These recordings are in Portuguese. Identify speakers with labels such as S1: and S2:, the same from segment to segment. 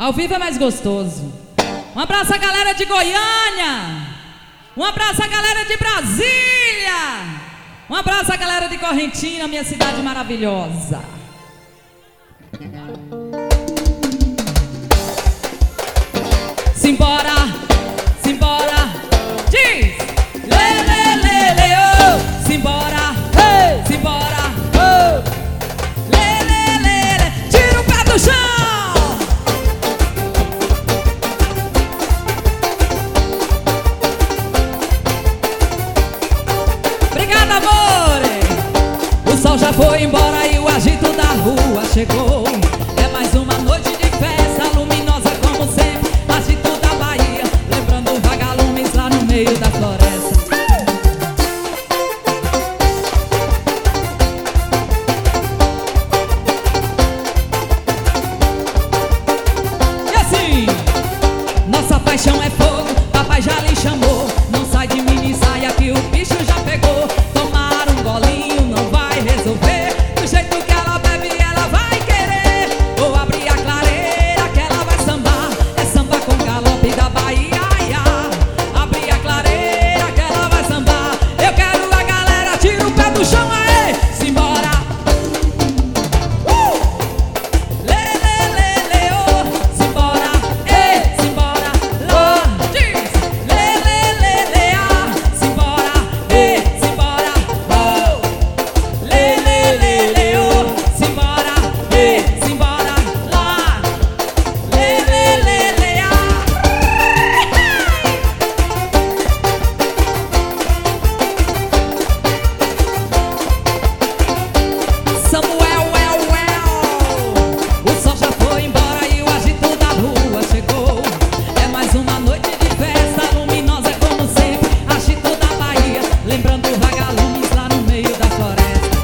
S1: Ao vivo é mais gostoso. Um abraço à galera de Goiânia. Um abraço à galera de Brasília. Um abraço à galera de Correntina, minha cidade maravilhosa. Simbora, simbora. Diz! Lê, lê, lê, lê, oh. Simbora, hey. Simbora, oh. Lê, lê, lê, lê. Tira o pé do chão. Obrigada, amore. O sol já foi embora e o agito da rua chegou. É mais uma noite de festa luminosa como sempre. Agito da Bahia, lembrando vagalumes lá no meio da floresta. E assim, nossa paixão é fogo, papai já lhe chamou. Não sai de mini saia que o bicho já pegou. Tomar um golinho não vai resolver. Do jeito que ela bebe ela vai querer. Ou abrir a clareira que ela vai sambar. É samba com galope da Bahia, ai, ai. Abrir a clareira que ela vai sambar. Eu quero a galera, tira o pé do chão, aê. Simbora. Lê, lê, lê, lê, oh. Simbora, ê, simbora, lá. Diz. Lê, lê, lê, lê, ah. Simbora, ê, simbora, oh. Lê, lê, lê, lê, oh. Simbora, ê, simbora, lá. Lê, lê, lê, lê, ah. Samuel, o sol já foi embora e o agito da rua chegou. É mais uma noite de festa luminosa como sempre. Agito da Bahia, lembrando vagalumes lá no meio da floresta.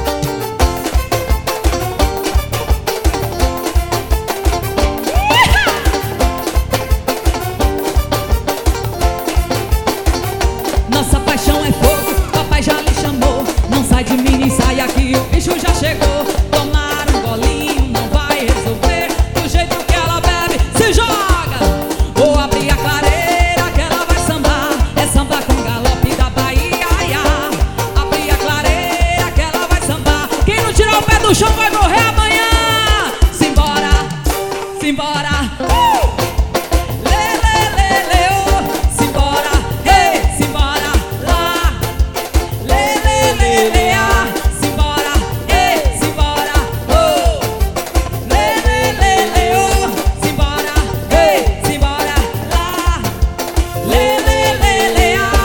S1: Nossa paixão é fogo, papai já lhe chamou. Não sai de mini saia que o bicho já chegou. Tomar um golinho não vai resolver. Do jeito que ela bebe, se joga. Ou abrir a clareira que ela vai sambar. É samba com galope da Bahia, ai, ai. Abrir a clareira que ela vai sambar. Quem não tirar o pé do chão vai morrer amanhã. Simbora, simbora. Lê, lê, lê, lê, oh. Simbora, hey, simbora, lá. Lê, lê, lê, lê, ah. Simbora, hey, simbora, oh. Lê, lê, lê, lê, oh. Simbora, hey, simbora, lá. Lê, lê, lê, lê, ah.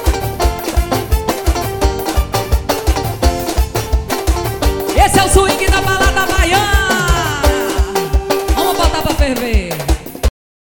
S1: Esse é o swing